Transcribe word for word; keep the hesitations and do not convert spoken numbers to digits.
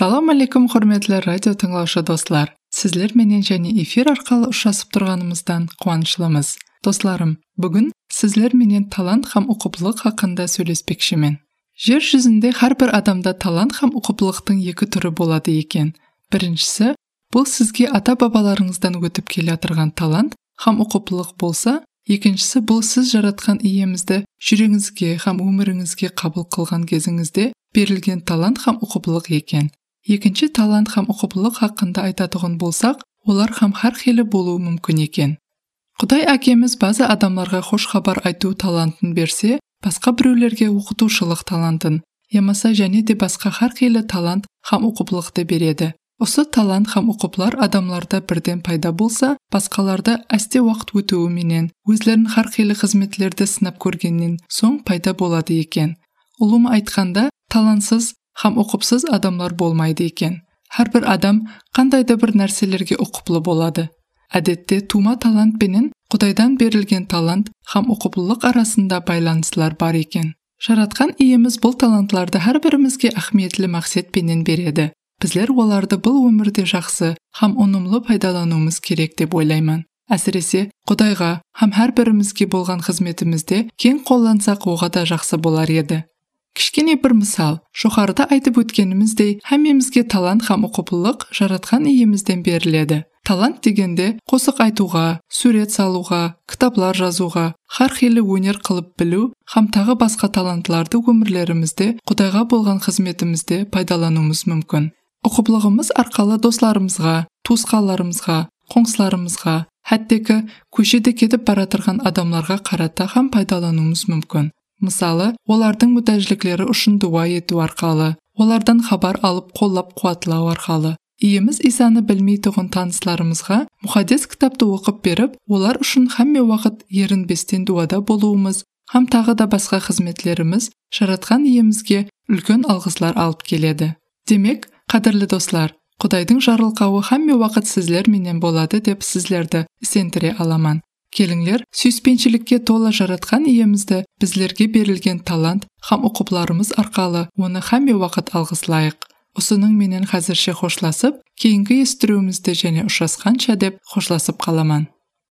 Ассаламу алейкум, құрметлі радио тыңлаушы достар. Сізлер менен және эфир арқылы ұшасып тұрғанымыздан қуанышлымыз. Достарым, бүгін сізлер менен талант һәм ұқыптылық хақында сөйлеспекшімін. Жер жүзінде һәр бір адамда талант һәм ұқыптылықтың екі түрі болады екен. Біріншісі, бұл сізге ата-бабаларыңыздан өтіп келе жатырған талант һәм ұқыптылық болса, екіншісі бұл сіз жаратқан иемізді жүрегіңізге һәм өміріңізге қабыл қылған кезіңізде берілген талант һәм ұқыптылық екен. Екінші талант һәм ұқыптылық хақында айтатұғын болсақ, олар һәм әрқилы болуы мүмкін екен. Құдай әкеміз базы адамларға хош хабар айту талантын берсе, басқа біреулерге оқытушылық талантын, ямаса және де басқа әрқилы талант һәм ұқыптылықты береді. Осы талант һәм ұқыптылар адамларда бірден пайда болса, басқаларда әсте уақыт өтуіменен, өзлерін әрқилы қызметлерді сынап көргеннен соң пайда болады екен. Ұлым айтқанда, талантсыз һәм ұқыпсыз адамлар болмайды екен. Әрбір адам қандайда бір нәрселерге ұқыплы болады. Әдетте тума талант пенен Құдайдан берілген талант һәм ұқыптылық арасында байланыстылар бар екен. Жаратқан иеміз бұл талантларды әрбірімізге ахметлі мақсат пенен береді. Біздер оларды бұл өмірде жақсы һәм ұнымлы пайдалануымыз керек деп ойлаймын. Әсіресе Құдайға һәм әрбірімізге болған қызметімізде кең қолдансақ оға да жақсы болар еді. Кішкене бір мысал, жоғарыда айтып өткеніміздей, әмемізге талант һәм ұқыптылық жаратқан иемізден беріледі. Талант дегенде қосық айтуға, сурет салуға, кітаплар жазуға, әрқилы өнер қылып білу һәм тағы басқа талантларды өмірлерімізде Құдайға болған қызметімізде пайдалануымыз мүмкін. Ұқыптылығымыз арқылы достарымызға, туысқандарымызға, қоңсыларымызға, хәттекі көшеде кетіп бара тұрған адамларға қарата һәм пайдалануымыз мүмкін. Мысалы, олардың мүтәжліклері үшін дуа ету арқылы, олардан хабар алып қоллап қуатлау арқылы. Иеміз Исаны білмей тұғын таныстарымызға мұхаддис кітапты оқып беріп, олар үшін һәмме уақыт ерінбестен дуада болуымыз, һәм тағы да басқа қызметлеріміз жаратқан иемізге үлкен алғыслар алып келеді. Демек, қадірлі достар, Құдайдың жарылқауы һәмме уақыт сізлер менен болады деп сізлерді сендіре аламан. Келіңлер, сүйіспеншілікке толы жаратқан иемізді біздерге берілген талант һәм ұқыптыларымыз арқылы оны һәмме уақыт алғыслайық. Осының менен қазірше хошласып, кейінгі естіруімізді және ұшасқанша деп хошласып қаламан.